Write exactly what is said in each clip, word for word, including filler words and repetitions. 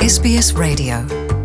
S B S Radio.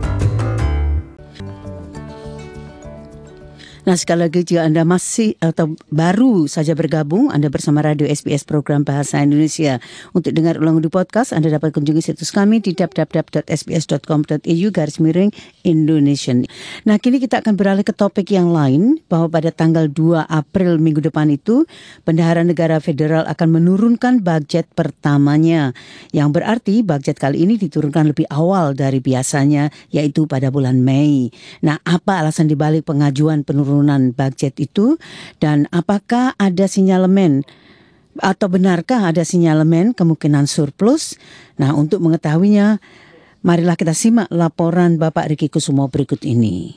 Nah, sekali lagi jika Anda masih atau baru saja bergabung, Anda bersama Radio S B S Program Bahasa Indonesia. Untuk dengar ulang di podcast, Anda dapat kunjungi situs kami di w w w dot s b s dot com dot a u garis miring Indonesian. Nah, kini kita akan beralih ke topik yang lain, bahwa pada tanggal dua April minggu depan itu, Bendahara Negara Federal akan menurunkan budget pertamanya. Yang berarti budget kali ini diturunkan lebih awal dari biasanya, yaitu pada bulan Mei. Nah, apa alasan dibalik pengajuan penurunan budget itu, dan apakah ada sinyalemen atau benarkah ada sinyalemen kemungkinan surplus? Nah, untuk mengetahuinya, marilah kita simak laporan Bapak Riki Kusumo berikut ini.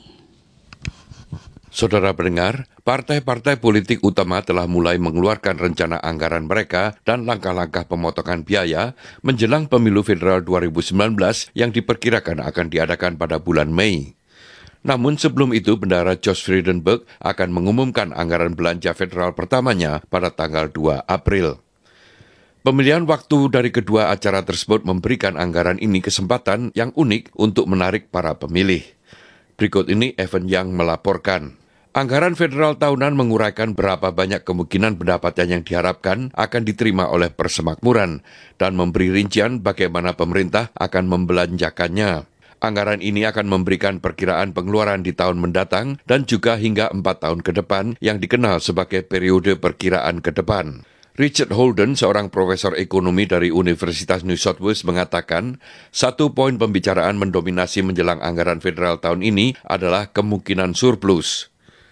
Saudara pendengar, partai-partai politik utama telah mulai mengeluarkan rencana anggaran mereka dan langkah-langkah pemotongan biaya menjelang pemilu federal dua ribu sembilan belas yang diperkirakan akan diadakan pada bulan Mei. Namun sebelum itu, Bendahara Josh Frydenberg akan mengumumkan anggaran belanja federal pertamanya pada tanggal dua April. Pemilihan waktu dari kedua acara tersebut memberikan anggaran ini kesempatan yang unik untuk menarik para pemilih. Berikut ini Evan Young melaporkan. Anggaran federal tahunan menguraikan berapa banyak kemungkinan pendapatan yang diharapkan akan diterima oleh persemakmuran dan memberi rincian bagaimana pemerintah akan membelanjakannya. Anggaran ini akan memberikan perkiraan pengeluaran di tahun mendatang dan juga hingga empat tahun ke depan yang dikenal sebagai periode perkiraan ke depan. Richard Holden, seorang profesor ekonomi dari Universitas New South Wales, mengatakan satu poin pembicaraan mendominasi menjelang anggaran federal tahun ini adalah kemungkinan surplus.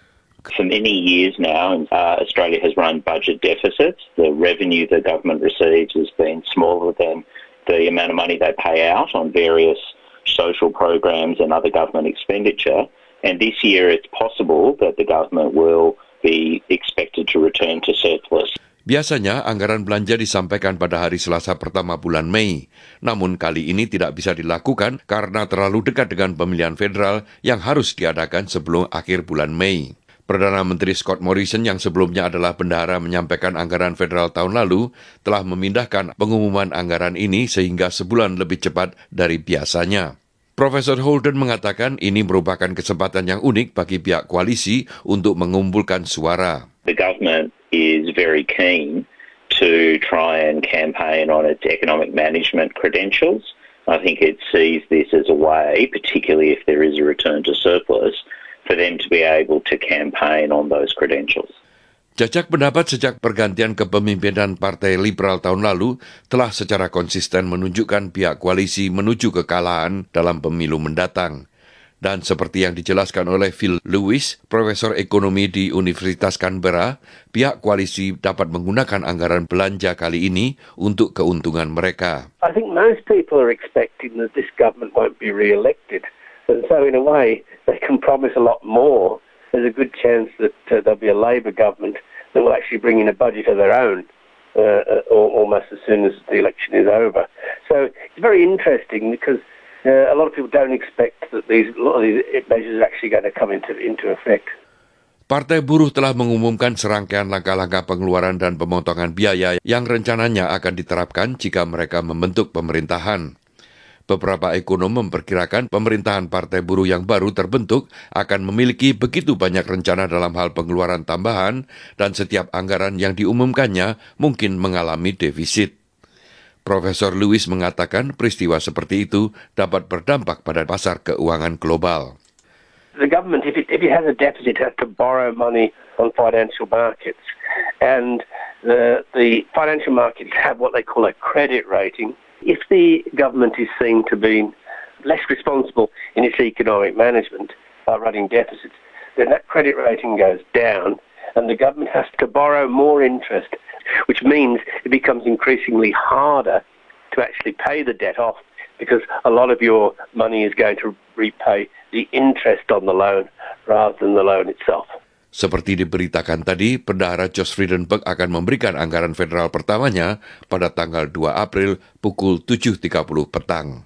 For many years now, uh, Australia has run budget deficits. The revenue the government receives has been smaller than the amount of money they pay out on various social programs and other government expenditure, and this year it's possible that the government will be expected to return to surplus. Biasanya anggaran belanja disampaikan pada hari Selasa pertama bulan Mei, namun kali ini tidak bisa dilakukan karena terlalu dekat dengan pemilihan federal yang harus diadakan sebelum akhir bulan Mei. Perdana Menteri Scott Morrison yang sebelumnya adalah bendahara menyampaikan anggaran federal tahun lalu telah memindahkan pengumuman anggaran ini sehingga sebulan lebih cepat dari biasanya. Profesor Holden mengatakan ini merupakan kesempatan yang unik bagi pihak koalisi untuk mengumpulkan suara. The government is very keen to try and campaign on its economic management credentials. I think it sees this as a way, particularly if there is a return to surplus, for them to be able to campaign on those credentials. Jajak pendapat sejak pergantian kepemimpinan Partai Liberal tahun lalu telah secara konsisten menunjukkan pihak koalisi menuju kekalahan dalam pemilu mendatang. Dan seperti yang dijelaskan oleh Phil Lewis, profesor ekonomi di Universitas Canberra, pihak koalisi dapat menggunakan anggaran belanja kali ini untuk keuntungan mereka. I think most people are expecting that this government won't be re-elected. And so in a way, they can promise a lot more. There's a good chance that uh, there'll be a Labor government that will actually bring in a budget of their own uh, uh, almost as soon as the election is over. So it's very interesting because uh, a lot of people don't expect that these, a lot of these measures are actually going to come into, into effect. Partai Buruh telah mengumumkan serangkaian langkah-langkah pengeluaran dan pemotongan biaya yang rencananya akan diterapkan jika mereka membentuk pemerintahan. Beberapa ekonom memperkirakan pemerintahan Partai Buruh yang baru terbentuk akan memiliki begitu banyak rencana dalam hal pengeluaran tambahan dan setiap anggaran yang diumumkannya mungkin mengalami defisit. Profesor Lewis mengatakan peristiwa seperti itu dapat berdampak pada pasar keuangan global. The government, if it, if it has a deficit, has to borrow money on financial markets. And the, the financial markets have what they call a credit rating. If the government is seen to be less responsible in its economic management by running deficits, then that credit rating goes down and the government has to borrow more interest, which means it becomes increasingly harder to actually pay the debt off because a lot of your money is going to repay the interest on the loan rather than the loan itself. Seperti diberitakan tadi, Bendahara Josh Frydenberg akan memberikan anggaran federal pertamanya pada tanggal dua April pukul tujuh tiga puluh petang.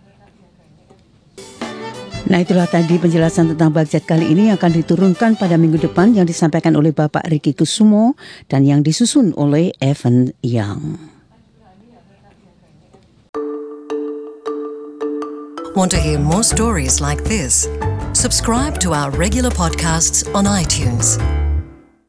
Nah, itulah tadi penjelasan tentang budget kali ini yang akan diturunkan pada minggu depan yang disampaikan oleh Bapak Riki Kusumo dan yang disusun oleh Evan Young. Want to hear more stories like this? Subscribe to our regular podcasts on iTunes.